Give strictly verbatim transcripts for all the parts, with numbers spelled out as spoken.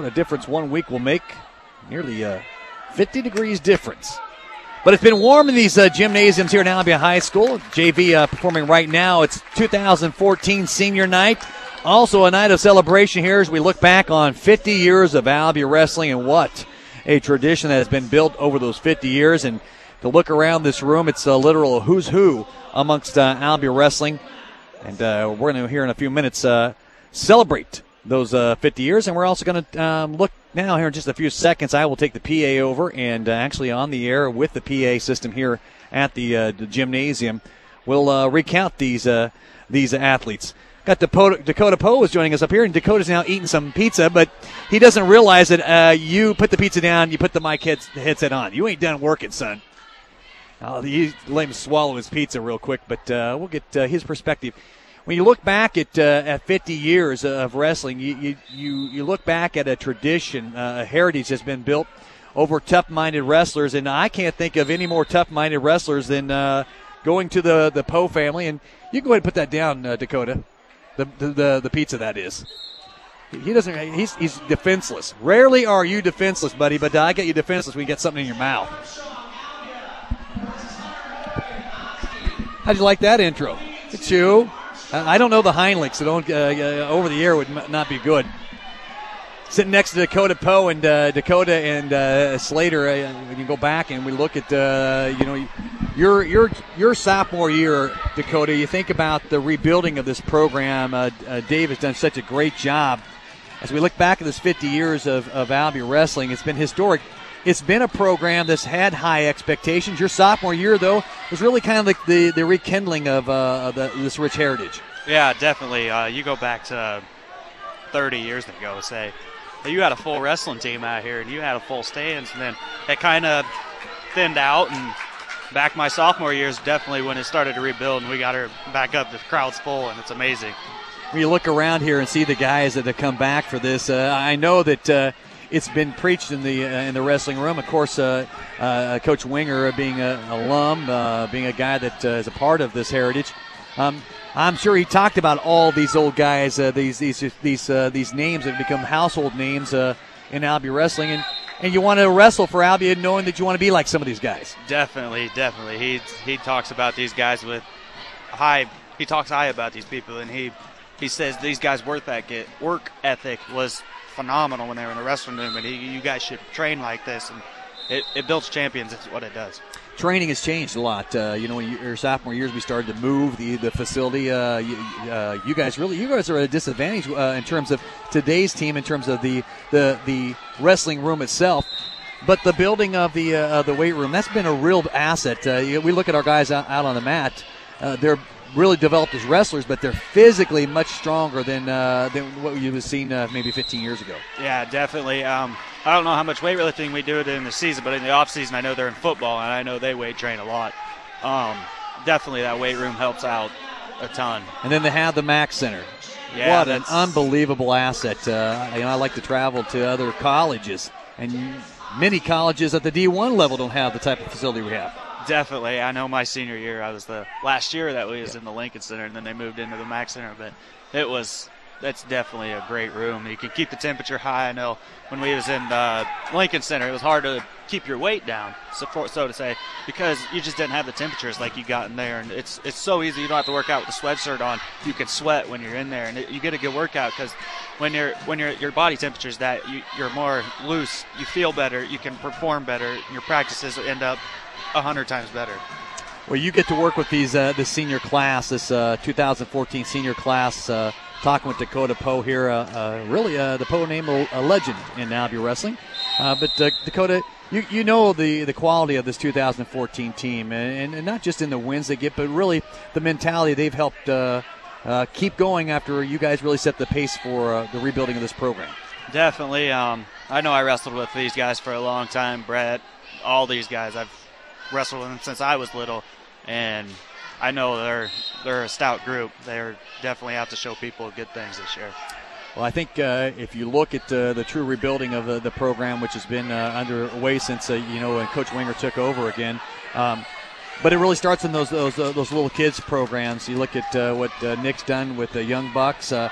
a difference one week will make nearly a fifty degrees difference. But it's been warm in these uh, gymnasiums here at Albion High School. J V uh, performing right now. It's two thousand fourteen senior night. Also a night of celebration here as we look back on fifty years of Albion wrestling, and what a tradition that has been built over those fifty years. And to look around this room, it's a literal who's who amongst uh, Albion wrestling. And uh, we're going to, here in a few minutes, uh, celebrate those uh, fifty years. And we're also going to um, look now here in just a few seconds. I will take the P A over and uh, actually on the air with the P A system here at the, uh, the gymnasium. We'll uh, recount these uh, these athletes. Got Dakota, Dakota Poe is joining us up here, and Dakota's now eating some pizza, but he doesn't realize that uh, you put the pizza down, you put the mic heads, the headset on. You ain't done working, son. I'll you let him swallow his pizza real quick, but uh, we'll get uh, his perspective. When you look back at uh, at fifty years of wrestling, you, you you you look back at a tradition, uh, a heritage that's been built over tough-minded wrestlers, and I can't think of any more tough-minded wrestlers than uh, going to the the Poe family. And you go ahead and put that down, uh, Dakota. The, the the the pizza, that is. He doesn't. He's he's defenseless. Rarely are you defenseless, buddy, but I get you defenseless when you get something in your mouth. How'd you like that intro? It's you. I don't know the Heinlich, so don't, uh, uh, over the air would m- not be good. Sitting next to Dakota Poe and uh, Dakota and uh, Slater, uh, when you go back and we look at, uh, you know, your your your sophomore year, Dakota, you think about the rebuilding of this program. Uh, uh, Dave has done such a great job. As we look back at this fifty years of, of Albion wrestling, it's been historic. It's been a program that's had high expectations. Your sophomore year, though, was really kind of like the, the rekindling of uh, the, this rich heritage. Yeah, definitely. Uh, you go back to thirty years ago, say, you had a full wrestling team out here, and you had a full stands, and then it kind of thinned out. And back my sophomore year is definitely when it started to rebuild, and we got her back up. The crowd's full, and it's amazing. When you look around here and see the guys that have come back for this, uh, I know that uh, – it's been preached in the uh, in the wrestling room. Of course, uh, uh, Coach Winger being an alum, uh, being a guy that uh, is a part of this heritage. Um, I'm sure he talked about all these old guys, uh, these these these uh, these names that have become household names uh, in Albion wrestling, and, and you want to wrestle for Albion, knowing that you want to be like some of these guys. Definitely, definitely. He he talks about these guys with high. He talks high about these people, and he he says these guys' work ethic work ethic was phenomenal when they were in the wrestling room, and he, you guys should train like this, and it, it builds champions. It's what it does. Training has changed a lot. Uh, you know, in your sophomore years, we started to move the the facility. Uh, you, uh, you guys really, you guys are at a disadvantage uh, in terms of today's team, in terms of the the the wrestling room itself. But the building of the uh, the weight room, that's been a real asset. Uh, you, we look at our guys out, out on the mat. Uh, they're really developed as wrestlers, but they're physically much stronger than uh, than what you've seen uh, maybe fifteen years ago. Yeah, definitely. Um, I don't know how much weightlifting we do in the season, but in the off season, I know they're in football, and I know they weight train a lot. Um, definitely, that weight room helps out a ton. And then they have the Mac Center. Yeah, what an unbelievable asset. Uh, you know, I like to travel to other colleges, and many colleges at the D one level don't have the type of facility we have. Definitely. I know my senior year, I was the last year that we was yeah. in the Lincoln Center, and then they moved into the Mac Center. But it was, that's definitely a great room. You can keep the temperature high. I know when we was in the Lincoln Center, it was hard to keep your weight down, so, for, so to say, because you just didn't have the temperatures like you got in there. And it's it's so easy. You don't have to work out with a sweatshirt on. You can sweat when you're in there, and it, you get a good workout because when you're when you're, your body temperature is that, you, you're more loose. You feel better. You can perform better. Your practices end up a hundred times better. Well, you get to work with these uh, this senior class, this uh, two thousand fourteen senior class. Uh, talking with Dakota Poe here, uh, uh, really uh, the Poe name a, a legend in Albion wrestling. Uh, but uh, Dakota, you you know the the quality of this two thousand fourteen team, and, and not just in the wins they get, but really the mentality they've helped uh, uh, keep going after you guys really set the pace for uh, the rebuilding of this program. Definitely. Um, I know I wrestled with these guys for a long time. Brett, all these guys. I've wrestled with them since I was little, and I know they're they're a stout group. They're definitely out to show people good things this year. Well, I think uh, if you look at uh, the true rebuilding of the, the program, which has been uh, underway since uh, you know when Coach Winger took over again, um, but it really starts in those those uh, those little kids programs. You look at uh, what uh, Nick's done with the Young Bucks. Uh,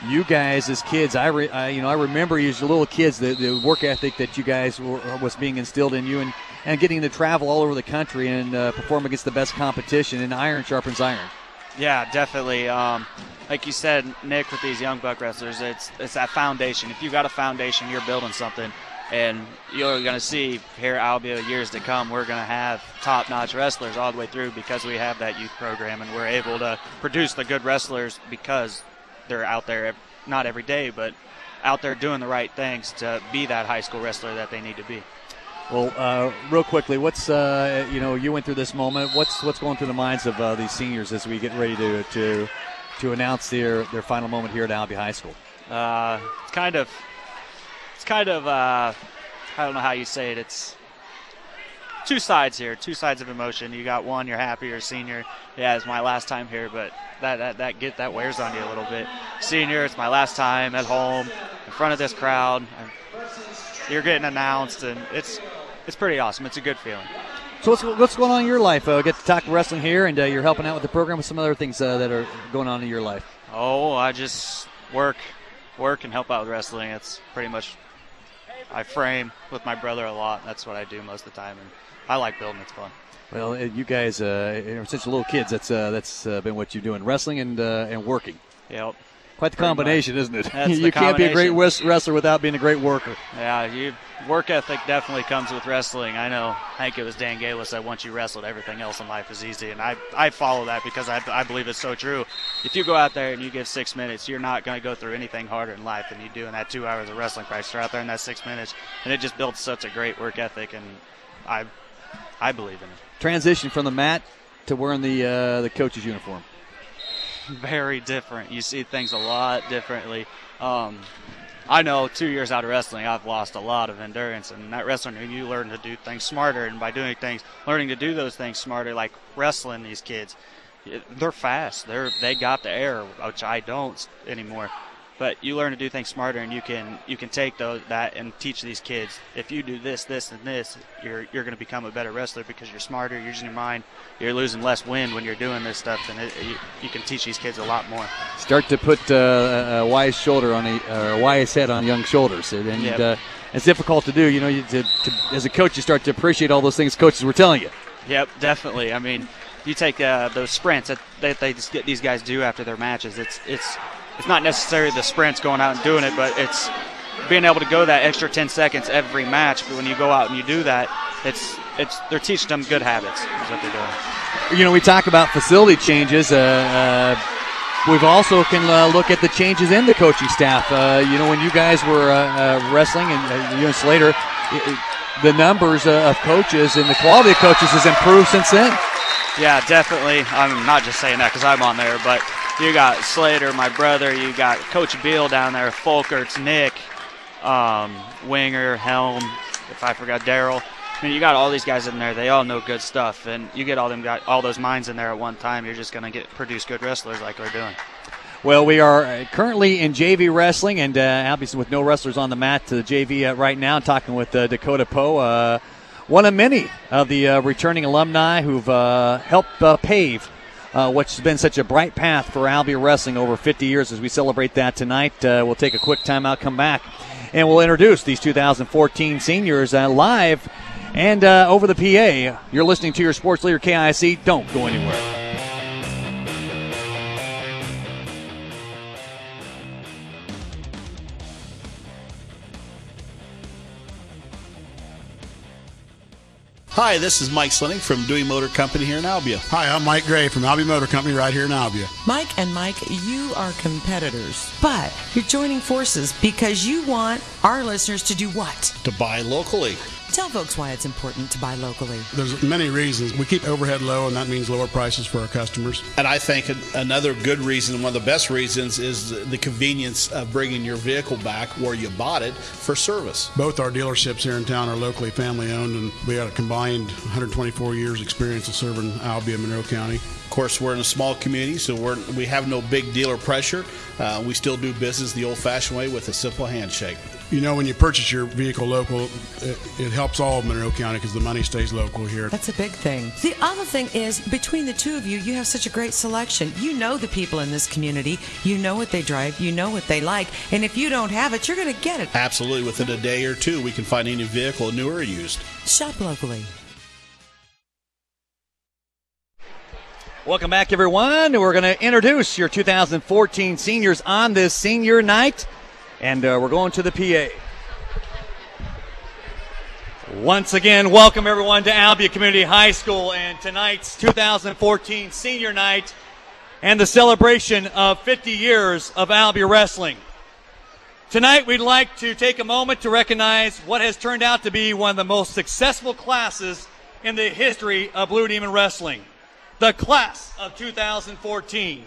you guys as kids, I, re, I you know I remember you as little kids, the, the work ethic that you guys were, was being instilled in you, and, and getting to travel all over the country and uh, perform against the best competition. And iron sharpens iron. Yeah, definitely. Um, like you said, Nick, with these young buck wrestlers, it's it's that foundation. If you've got a foundation, you're building something. And you're going to see here at Albia years to come, we're going to have top-notch wrestlers all the way through because we have that youth program, and we're able to produce the good wrestlers because they're out there, not every day, but out there doing the right things to be that high school wrestler that they need to be. Well, uh, real quickly, what's uh, you know you went through this moment. What's what's going through the minds of uh, these seniors as we get ready to to to announce their their final moment here at Albia High School? Uh, it's kind of. It's kind of, uh, I don't know how you say it. It's two sides here, two sides of emotion. You got one, you're happy, you're a senior. Yeah, it's my last time here, but that that that get that wears on you a little bit. Senior, it's my last time at home in front of this crowd. You're getting announced, and it's it's pretty awesome. It's a good feeling. So what's what's going on in your life? Uh, get to talk wrestling here, and uh, you're helping out with the program with some other things uh, that are going on in your life. Oh, I just work, work, and help out with wrestling. It's pretty much. I frame with my brother a lot. That's what I do most of the time, and I like building. It's fun. Well, you guys uh, are such little kids. That's uh, that's uh, been what you're doing, wrestling and uh, and working. Yep. Quite the combination, isn't it? That's you can't be a great wrestler without being a great worker. Yeah, you, work ethic definitely comes with wrestling. I know. I think it was Dan Gale said once you wrestled, everything else in life is easy, and I I follow that because I I believe it's so true. If you go out there and you give six minutes, you're not going to go through anything harder in life than you do in that two hours of wrestling practice. You're out there in that six minutes, and it just builds such a great work ethic, and I I believe in it. Transition from the mat to wearing the uh, the coach's uniform. Very different. You see things a lot differently. Um, I know two years out of wrestling, I've lost a lot of endurance. And that wrestling, you learn to do things smarter. And by doing things, learning to do those things smarter, like wrestling these kids, they're fast. They're they got the air, which I don't anymore. But you learn to do things smarter, and you can you can take those, that and teach these kids. If you do this, this, and this, you're you're going to become a better wrestler because you're smarter, you're using your mind, you're losing less wind when you're doing this stuff, and it, you, you can teach these kids a lot more. Start to put uh, a wise shoulder on a, uh, a wise head on young shoulders, and yep. uh, it's difficult to do. You know, you, to, to, as a coach, you start to appreciate all those things coaches were telling you. Yep, definitely. I mean, you take uh, those sprints that, that they just get these guys do after their matches. It's it's. It's not necessarily the sprints going out and doing it, but it's being able to go that extra ten seconds every match. But when you go out and you do that, it's it's they're teaching them good habits is what they're doing. You know, we talk about facility changes. Uh, uh, we've also can uh, look at the changes in the coaching staff. Uh, you know, when you guys were uh, uh, wrestling and uh, you and Slater, it, it, the numbers uh, of coaches and the quality of coaches has improved since then. Yeah, definitely. I'm not just saying that because I'm on there, but you got Slater, my brother. You got Coach Beal down there, Folkerts, Nick, um, Winger, Helm. If I forgot Daryl. I mean, you got all these guys in there. They all know good stuff, and you get all them got all those minds in there at one time. You're just gonna get produce good wrestlers like we're doing. Well, we are currently in J V wrestling, and uh, obviously with no wrestlers on the mat to the J V uh, right now. Talking with uh, Dakota Poe, uh, one of many of the uh, returning alumni who've uh, helped uh, pave Uh, what's been such a bright path for Albia Wrestling over fifty years as we celebrate that tonight. Uh, we'll take a quick timeout, come back, and we'll introduce these two thousand fourteen seniors uh, live and uh, over the P A. You're listening to your sports leader, K I C. Don't go anywhere. Hi, this is Mike Slinning from Dewey Motor Company here in Albia. Hi, I'm Mike Gray from Albia Motor Company right here in Albia. Mike and Mike, you are competitors, but you're joining forces because you want our listeners to do what? To buy locally. Tell folks why it's important to buy locally. There's many reasons. We keep overhead low, and that means lower prices for our customers. And I think another good reason, one of the best reasons, is the convenience of bringing your vehicle back where you bought it for service. Both our dealerships here in town are locally family-owned, and we got a combined one hundred twenty-four years experience of serving Albia, Monroe County. Of course, we're in a small community, so we're, we have no big dealer pressure. Uh, we still do business the old-fashioned way with a simple handshake. You know, when you purchase your vehicle local, it, it helps all of Monroe County because the money stays local here. That's a big thing. The other thing is, between the two of you, you have such a great selection. You know the people in this community. You know what they drive. You know what they like. And if you don't have it, you're going to get it. Absolutely. Within a day or two, we can find any vehicle, new or used. Shop locally. Welcome back, everyone. We're going to introduce your two thousand fourteen seniors on this senior night. And uh, we're going to the P A. Once again, welcome everyone to Albia Community High School and tonight's two thousand fourteen senior night and the celebration of fifty years of Albia wrestling. Tonight, we'd like to take a moment to recognize what has turned out to be one of the most successful classes in the history of Blue Demon Wrestling, the class of two thousand fourteen.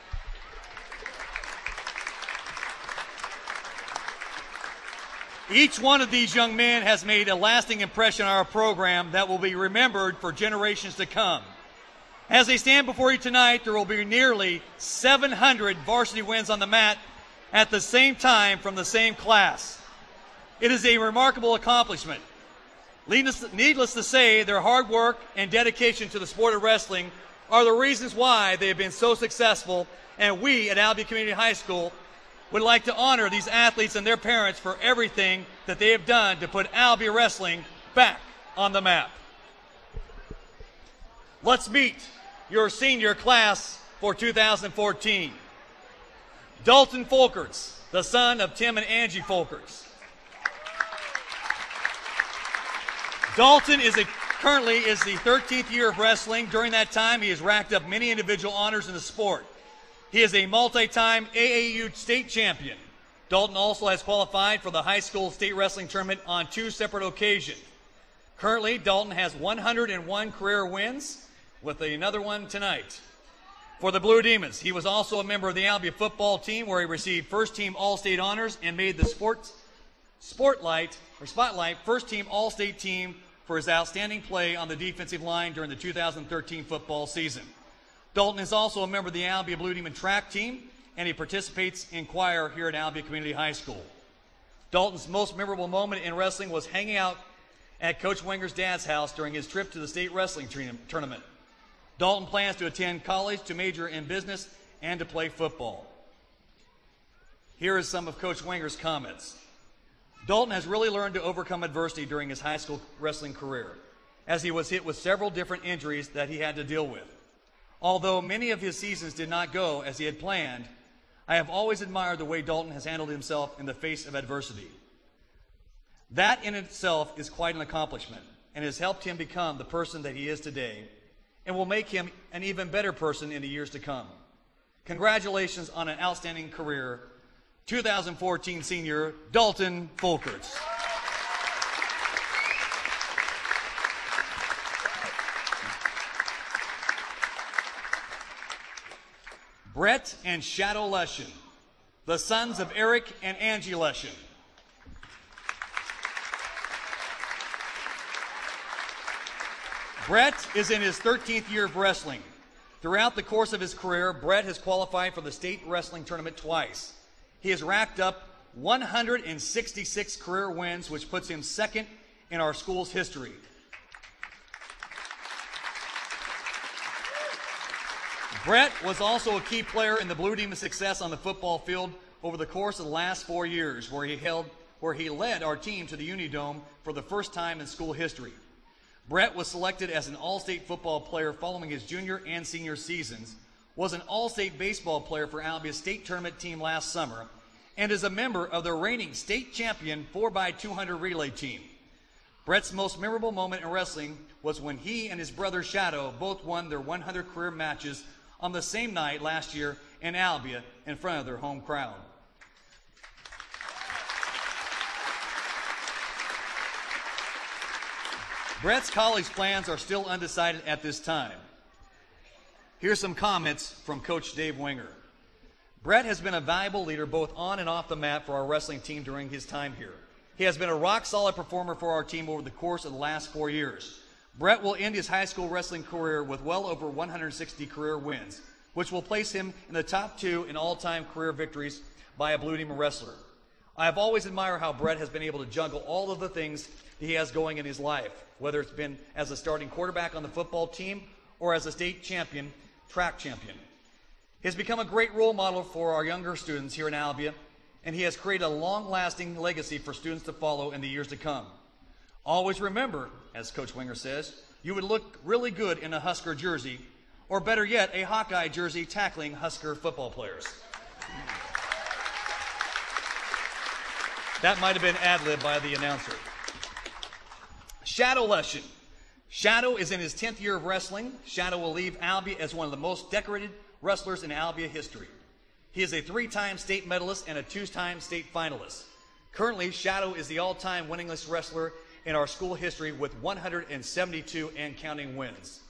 Each one of these young men has made a lasting impression on our program that will be remembered for generations to come. As they stand before you tonight, there will be nearly seven hundred varsity wins on the mat at the same time from the same class. It is a remarkable accomplishment. Needless to say, their hard work and dedication to the sport of wrestling are the reasons why they have been so successful, and we at Albia Community High School would like to honor these athletes and their parents for everything that they have done to put Albia wrestling back on the map. Let's meet your senior class for two thousand fourteen. Dalton Folkerts, the son of Tim and Angie Folkerts. Dalton is a, currently is the thirteenth year of wrestling. During that time, he has racked up many individual honors in the sport. He is a multi-time A A U state champion. Dalton also has qualified for the high school state wrestling tournament on two separate occasions. Currently, Dalton has one hundred one career wins, with another one tonight. For the Blue Demons, he was also a member of the Albia football team, where he received first-team All-State honors and made the sports Spotlight or Spotlight first-team All-State team for his outstanding play on the defensive line during the two thousand thirteen football season. Dalton is also a member of the Albia Blue Demon track team, and he participates in choir here at Albia Community High School. Dalton's most memorable moment in wrestling was hanging out at Coach Wenger's dad's house during his trip to the state wrestling tournament. Dalton plans to attend college, to major in business, and to play football. Here is some of Coach Wenger's comments. Dalton has really learned to overcome adversity during his high school wrestling career, as he was hit with several different injuries that he had to deal with. Although many of his seasons did not go as he had planned, I have always admired the way Dalton has handled himself in the face of adversity. That in itself is quite an accomplishment and has helped him become the person that he is today and will make him an even better person in the years to come. Congratulations on an outstanding career, two thousand fourteen senior Dalton Folkerts. Brett and Shadow Leshin, the sons of Eric and Angie Leshin. Brett is in his thirteenth year of wrestling. Throughout the course of his career, Brett has qualified for the state wrestling tournament twice. He has racked up one hundred sixty-six career wins, which puts him second in our school's history. Brett was also a key player in the Blue Demon success on the football field over the course of the last four years, where he held, where he led our team to the Unidome for the first time in school history. Brett was selected as an All-State football player following his junior and senior seasons, was an All-State baseball player for Albia's state tournament team last summer, and is a member of the reigning state champion four by two hundred relay team. Brett's most memorable moment in wrestling was when he and his brother Shadow both won their one hundred career matches on the same night last year in Albia in front of their home crowd. Brett's college plans are still undecided at this time. Here's some comments from Coach Dave Wenger. Brett has been a valuable leader both on and off the mat for our wrestling team during his time here. He has been a rock-solid performer for our team over the course of the last four years. Brett will end his high school wrestling career with well over one hundred sixty career wins, which will place him in the top two in all-time career victories by a Blue Demon wrestler. I have always admired how Brett has been able to juggle all of the things he has going in his life, whether it's been as a starting quarterback on the football team or as a state champion, track champion. He has become a great role model for our younger students here in Albia, and he has created a long-lasting legacy for students to follow in the years to come. Always remember, as Coach Wenger says, you would look really good in a Husker jersey, or better yet, a Hawkeye jersey tackling Husker football players. That might have been ad-lib by the announcer. Shadow Leshin. Shadow is in his tenth year of wrestling. Shadow will leave Albia as one of the most decorated wrestlers in Albia history. He is a three-time state medalist and a two-time state finalist. Currently, Shadow is the all-time winningest wrestler in our school history with one hundred seventy-two and counting wins.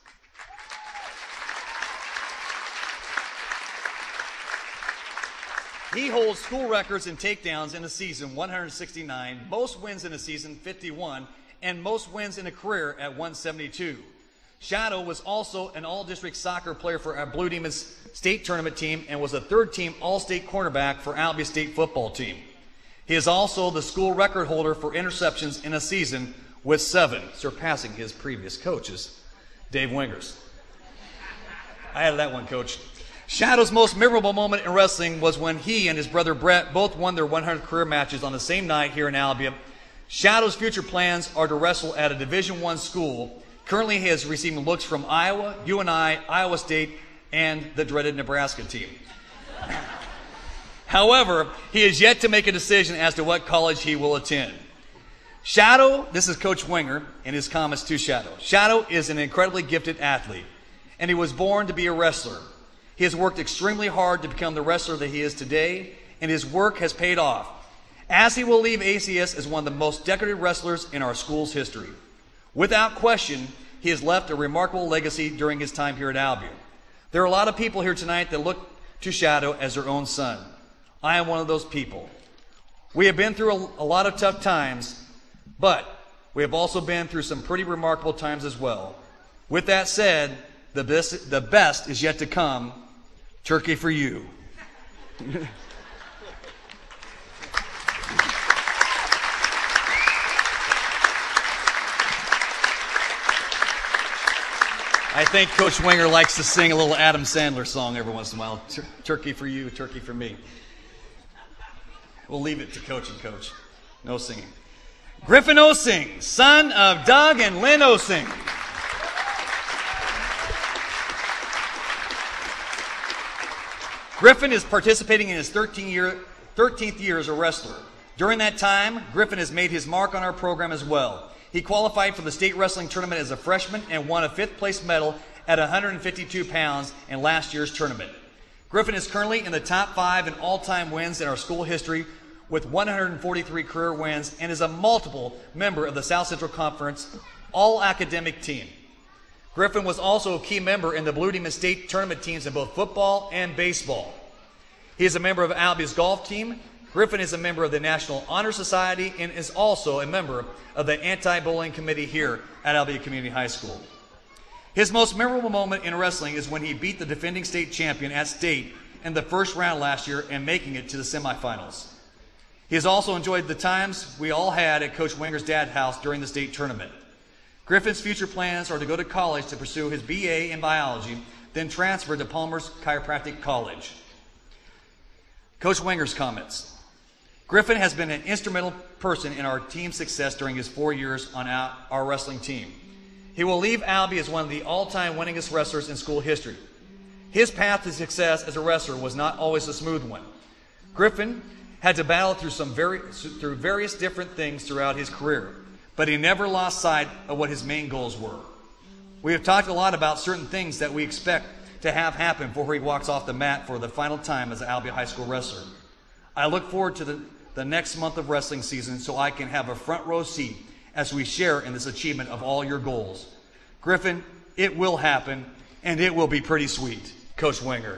He holds school records in takedowns in a season, one hundred sixty-nine, most wins in a season, fifty-one, and most wins in a career at one seventy-two. Shadow was also an all-district soccer player for our Blue Demons state tournament team and was a third-team all-state cornerback for Albia State football team. He is also the school record holder for interceptions in a season with seven, surpassing his previous coaches, Dave Wingers. I added that one, Coach. Shadow's most memorable moment in wrestling was when he and his brother Brett both won their one hundredth career matches on the same night here in Albia. Shadow's future plans are to wrestle at a Division One school. Currently, he is receiving looks from Iowa, U N I, Iowa State, and the dreaded Nebraska team. However, he is yet to make a decision as to what college he will attend. Shadow, this is Coach Wenger in his comments to Shadow. Shadow is an incredibly gifted athlete, and he was born to be a wrestler. He has worked extremely hard to become the wrestler that he is today, and his work has paid off, as he will leave A C S as one of the most decorated wrestlers in our school's history. Without question, he has left a remarkable legacy during his time here at Albia. There are a lot of people here tonight that look to Shadow as their own son. I am one of those people. We have been through a, a lot of tough times, but we have also been through some pretty remarkable times as well. With that said, the best, the best is yet to come. Turkey for you. I think Coach Wenger likes to sing a little Adam Sandler song every once in a while. Tur- turkey for you, turkey for me. We'll leave it to Coach and Coach. No singing. Griffin Osing, son of Doug and Lynn Osing. Griffin is participating in his thirteenth year, thirteenth year as a wrestler. During that time, Griffin has made his mark on our program as well. He qualified for the state wrestling tournament as a freshman and won a fifth place medal at one hundred fifty-two pounds in last year's tournament. Griffin is currently in the top five in all-time wins in our school history with one hundred forty-three career wins and is a multiple member of the South Central Conference all-academic team. Griffin was also a key member in the Blue Demon State tournament teams in both football and baseball. He is a member of Albia's golf team. Griffin is a member of the National Honor Society and is also a member of the anti-bullying committee here at Albia Community High School. His most memorable moment in wrestling is when he beat the defending state champion at state in the first round last year and making it to the semifinals. He has also enjoyed the times we all had at Coach Wenger's dad's house during the state tournament. Griffin's future plans are to go to college to pursue his B A in biology, then transfer to Palmer's Chiropractic College. Coach Wenger's comments. Griffin has been an instrumental person in our team's success during his four years on our, our wrestling team. He will leave Albia as one of the all-time winningest wrestlers in school history. His path to success as a wrestler was not always a smooth one. Griffin had to battle through some very through various different things throughout his career, but he never lost sight of what his main goals were. We have talked a lot about certain things that we expect to have happen before he walks off the mat for the final time as an Albia High School wrestler. I look forward to the, the next month of wrestling season so I can have a front row seat as we share in this achievement of all your goals. Griffin, it will happen, and it will be pretty sweet. Coach Wenger.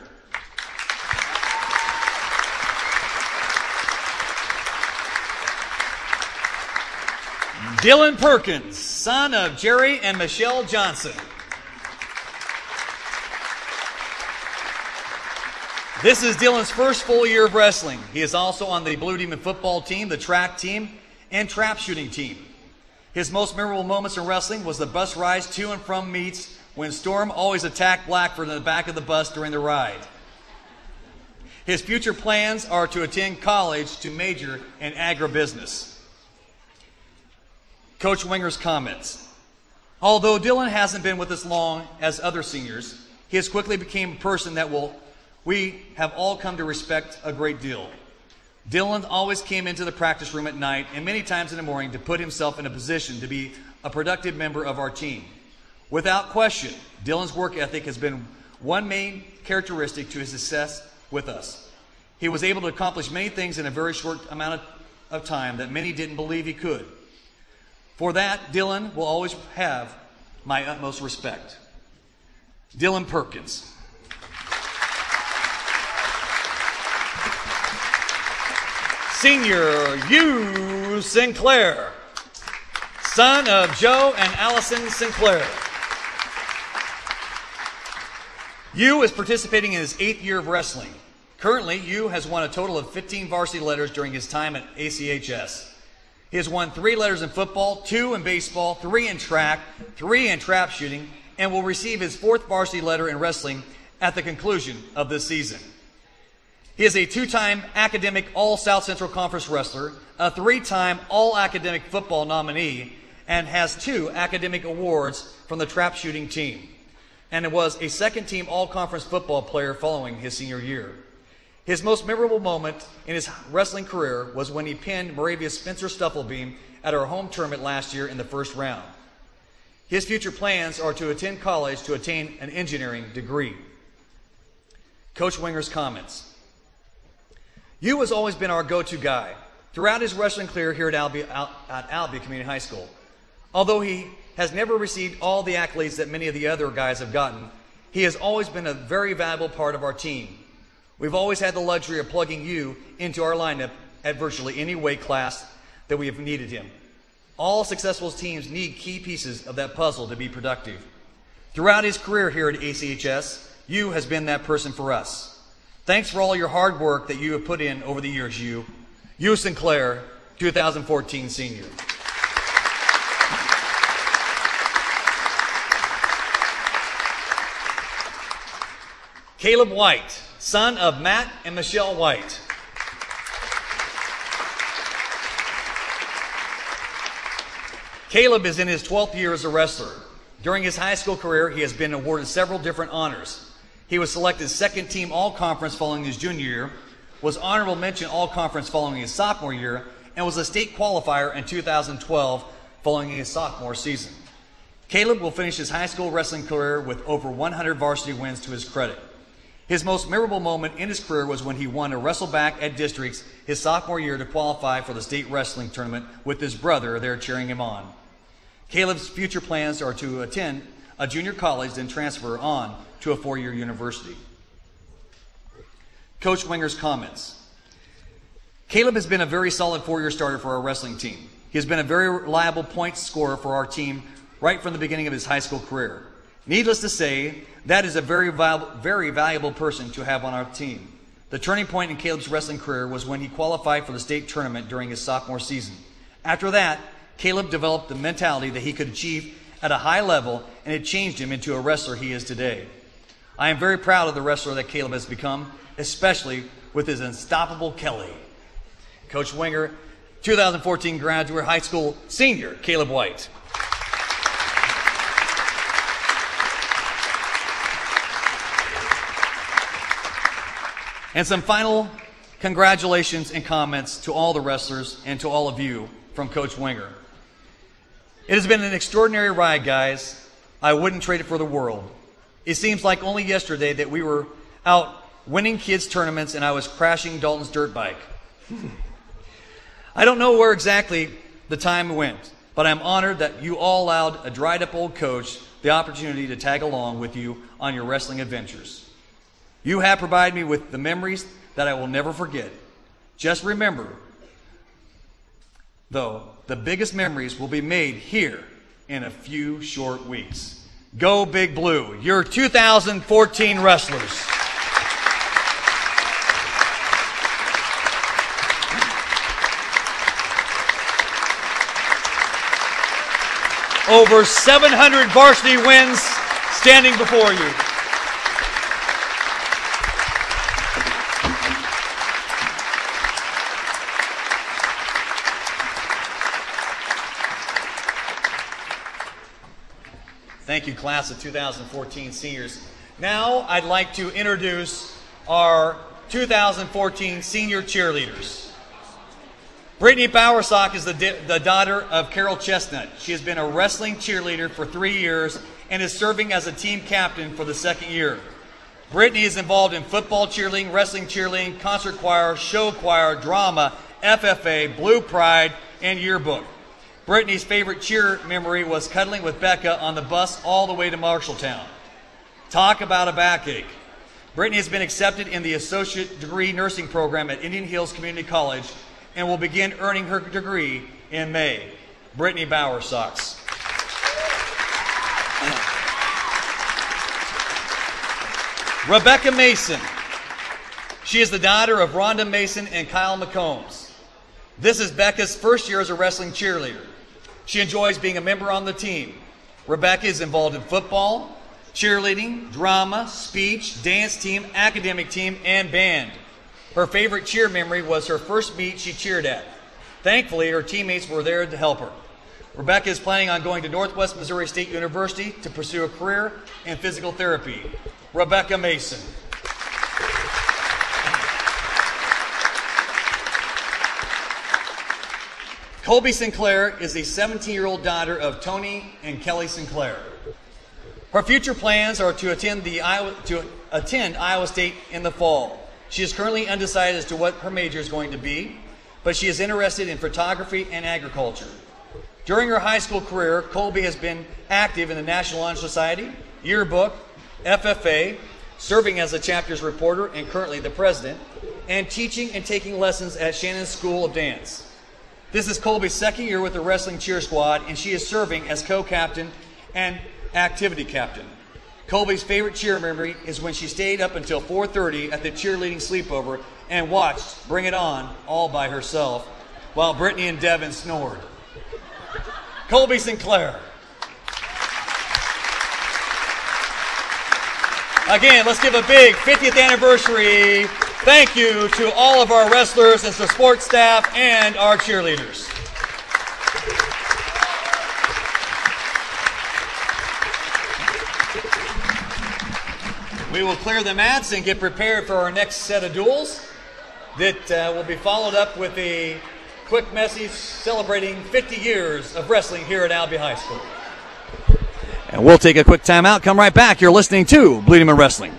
Dylan Perkins, son of Jerry and Michelle Johnson. This is Dylan's first full year of wrestling. He is also on the Blue Demon football team, the track team, and trap shooting team. His most memorable moments in wrestling was the bus rides to and from meets when Storm always attacked Blackford in the back of the bus during the ride. His future plans are to attend college to major in agribusiness. Coach Winger's comments. Although Dylan hasn't been with us long as other seniors, he has quickly become a person that will we have all come to respect a great deal. Dylan always came into the practice room at night and many times in the morning to put himself in a position to be a productive member of our team. Without question, Dylan's work ethic has been one main characteristic to his success with us. He was able to accomplish many things in a very short amount of, of time that many didn't believe he could. For that, Dylan will always have my utmost respect. Dylan Perkins. Senior Hugh Sinclair, son of Joe and Allison Sinclair. Hugh is participating in his eighth year of wrestling. Currently, Hugh has won a total of fifteen varsity letters during his time at A C H S. He has won three letters in football, two in baseball, three in track, three in trap shooting, and will receive his fourth varsity letter in wrestling at the conclusion of this season. He is a two-time academic All-South Central Conference wrestler, a three-time All-Academic Football nominee, and has two academic awards from the trap shooting team, and was a second-team All-Conference football player following his senior year. His most memorable moment in his wrestling career was when he pinned Moravia's Spencer Stufflebeam at our home tournament last year in the first round. His future plans are to attend college to attain an engineering degree. Coach Winger's comments. Hugh has always been our go-to guy throughout his wrestling career here at Albia, at Albia Community High School. Although he has never received all the accolades that many of the other guys have gotten, he has always been a very valuable part of our team. We've always had the luxury of plugging Hugh into our lineup at virtually any weight class that we have needed him. All successful teams need key pieces of that puzzle to be productive. Throughout his career here at A C H S, Hugh has been that person for us. Thanks for all your hard work that you have put in over the years, Hugh. Hugh Sinclair, two thousand fourteen senior. Caleb White, son of Matt and Michelle White. Caleb is in his twelfth year as a wrestler. During his high school career, he has been awarded several different honors. He was selected second team all-conference following his junior year, was honorable mention all-conference following his sophomore year, and was a state qualifier in two thousand twelve following his sophomore season. Caleb will finish his high school wrestling career with over one hundred varsity wins to his credit. His most memorable moment in his career was when he won a wrestleback at districts his sophomore year to qualify for the state wrestling tournament with his brother there cheering him on. Caleb's future plans are to attend a junior college, then transfer on to a four-year university. Coach Winger's comments. Caleb has been a very solid four-year starter for our wrestling team. He has been a very reliable point scorer for our team right from the beginning of his high school career. Needless to say, that is a very valuable, very valuable person to have on our team. The turning point in Caleb's wrestling career was when he qualified for the state tournament during his sophomore season. After that, Caleb developed the mentality that he could achieve at a high level, and it changed him into a wrestler he is today. I am very proud of the wrestler that Caleb has become, especially with his unstoppable Kelly. Coach Winger, two thousand fourteen graduate high school senior, Caleb White. And some final congratulations and comments to all the wrestlers and to all of you from Coach Winger. It has been an extraordinary ride, guys. I wouldn't trade it for the world. It seems like only yesterday that we were out winning kids' tournaments and I was crashing Dalton's dirt bike. I don't know where exactly the time went, but I'm honored that you all allowed a dried-up old coach the opportunity to tag along with you on your wrestling adventures. You have provided me with the memories that I will never forget. Just remember, though, the biggest memories will be made here in a few short weeks. Go Big Blue, your two thousand fourteen wrestlers. over seven hundred varsity wins standing before you. Thank you, class of two thousand fourteen seniors. Now I'd like to introduce our two thousand fourteen senior cheerleaders. Brittany Bowersock is the, the daughter of Carol Chestnut. She has been a wrestling cheerleader for three years and is serving as a team captain for the second year. Brittany is involved in football cheerleading, wrestling cheerleading, concert choir, show choir, drama, F F A, Blue Pride, and yearbook. Brittany's favorite cheer memory was cuddling with Becca on the bus all the way to Marshalltown. Talk about a backache. Brittany has been accepted in the associate degree nursing program at Indian Hills Community College and will begin earning her degree in May. Brittany Bowersocks. Rebecca Mason. She is the daughter of Rhonda Mason and Kyle McCombs. This is Becca's first year as a wrestling cheerleader. She enjoys being a member on the team. Rebecca is involved in football, cheerleading, drama, speech, dance team, academic team, and band. Her favorite cheer memory was her first meet she cheered at. Thankfully, her teammates were there to help her. Rebecca is planning on going to Northwest Missouri State University to pursue a career in physical therapy. Rebecca Mason. Colby Sinclair is the seventeen-year-old daughter of Tony and Kelly Sinclair. Her future plans are to attend the Iowa, to attend Iowa State in the fall. She is currently undecided as to what her major is going to be, but she is interested in photography and agriculture. During her high school career, Colby has been active in the National Honor Society, yearbook, F F A, serving as a chapter's reporter and currently the president, and teaching and taking lessons at Shannon School of Dance. This is Colby's second year with the wrestling cheer squad, and she is serving as co-captain and activity captain. Colby's favorite cheer memory is when she stayed up until four thirty at the cheerleading sleepover and watched Bring It On all by herself while Brittany and Devin snored. Colby Sinclair. Again, let's give a big fiftieth anniversary thank you to all of our wrestlers and support staff and our cheerleaders. We will clear the mats and get prepared for our next set of duels that uh, will be followed up with a quick message celebrating fifty years of wrestling here at Albee High School. And we'll take a quick time out, come right back. You're listening to Bleeding Man Wrestling.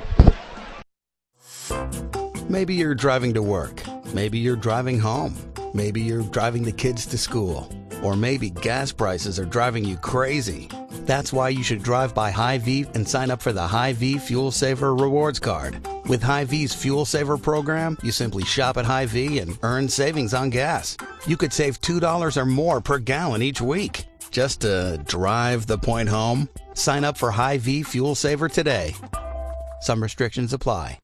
Maybe you're driving to work. Maybe you're driving home. Maybe you're driving the kids to school. Or maybe gas prices are driving you crazy. That's why you should drive by Hy-Vee and sign up for the Hy-Vee Fuel Saver Rewards Card. With Hy-Vee's Fuel Saver program, you simply shop at Hy-Vee and earn savings on gas. You could save two dollars or more per gallon each week. Just to drive the point home, sign up for Hy-Vee Fuel Saver today. Some restrictions apply.